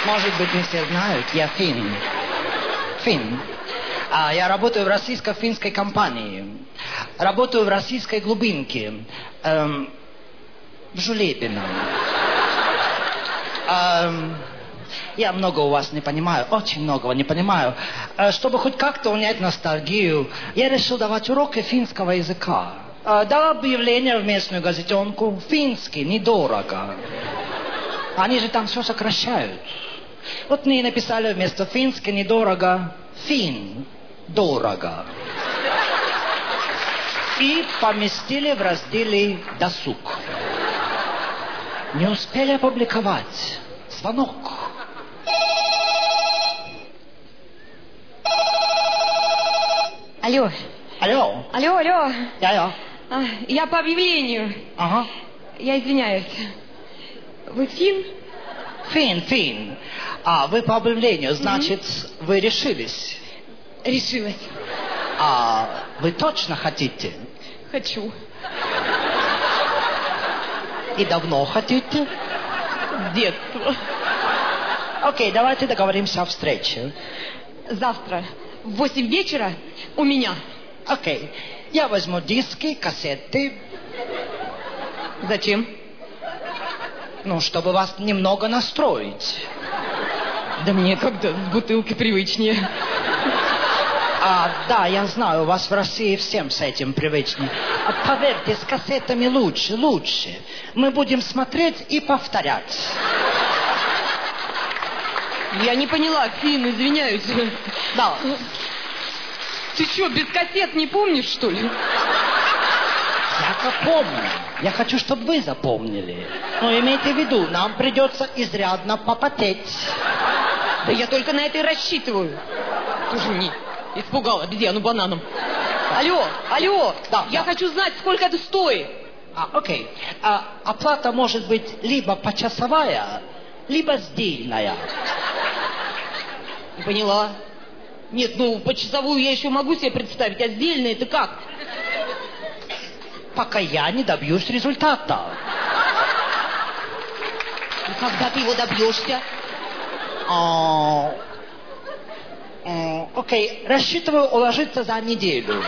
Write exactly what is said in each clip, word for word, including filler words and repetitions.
Может быть, не все знают, я финн. Финн. А, я работаю в российско-финской компании. Работаю в российской глубинке. Эм, в Жулебино. Эм, я много у вас не понимаю, очень многого не понимаю. Э, чтобы хоть как-то унять ностальгию, я решил давать уроки финского языка. Э, дал объявление в местную газетенку. Финский, недорого. Они же там все сокращают. Вот мне написали вместо финский недорого фин дорого. И поместили в разделе досуг. Не успели опубликовать. Звонок. Алло. Алло. Алло, алло. Я-я. А, я по объявлению. Ага. Я извиняюсь. Вы фин? Фин, фин. А, вы по объявлению, значит, mm-hmm. вы решились? Решилась. А вы точно хотите? Хочу. И давно хотите? С детства. Окей, давайте договоримся о встрече. Завтра в восемь вечера у меня. Окей. Я возьму диски, кассеты. Зачем? Ну, чтобы вас немного настроить. Да мне как-то с бутылки привычнее. А, да, я знаю, у вас в России всем с этим привычнее. А поверьте, с кассетами лучше, лучше. Мы будем смотреть и повторять. Я не поняла, Фин, извиняюсь. Да. Ты что, без кассет не помнишь, что ли? Я-то помню. Я хочу, чтобы вы запомнили. Но имейте в виду, нам придется изрядно попотеть. Да я только на это и рассчитываю. Тоже не испугал обезьяну бананом. Алло, алло, да, я да. хочу знать, сколько это стоит. А, окей. А, оплата может быть либо почасовая, либо сдельная. Не поняла. Нет, ну, почасовую я еще могу себе представить, а сдельная это как? Пока я не добьюсь результата. И когда ты его добьешься? А, а, окей, рассчитываю уложиться за неделю.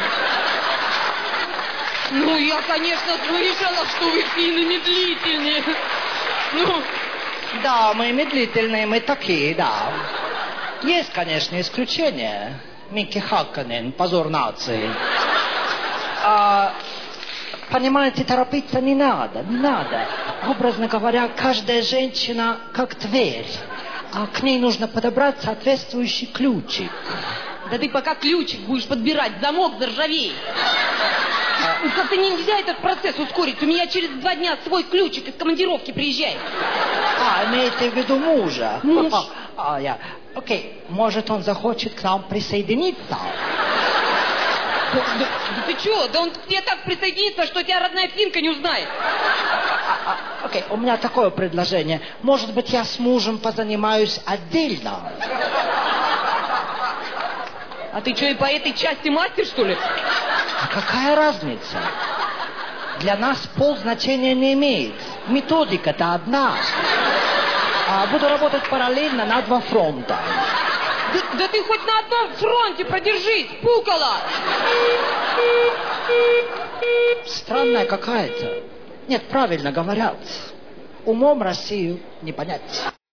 Ну, я, конечно, слышала, что вы финны медлительные. Ну... Да, мы медлительные, мы такие, да. Есть, конечно, исключения. Микки Хакканен, позор нации. А, понимаете, торопиться не надо, не надо. Образно говоря, каждая женщина как дверь, а к ней нужно подобрать соответствующий ключик. Да ты пока ключик будешь подбирать, замок заржавеет. А... Как-то нельзя этот процесс ускорить. У меня через два дня свой ключик из командировки приезжает. А, имеете в виду мужа? Муж. А, я... Окей, может, он захочет к нам присоединиться? Да, да, да ты что? Да он к тебе так присоединится, что тебя родная финка не узнает. А, а, окей, у меня такое предложение. Может быть, я с мужем позанимаюсь отдельно? А ты что, и по этой части мастер, что ли? А какая разница? Для нас пол значения не имеет. Методика-то одна. А, буду работать параллельно на два фронта. Да, да ты хоть на одном фронте продержись, пукала! Странная какая-то. Нет, правильно говорят. Умом Россию не понять.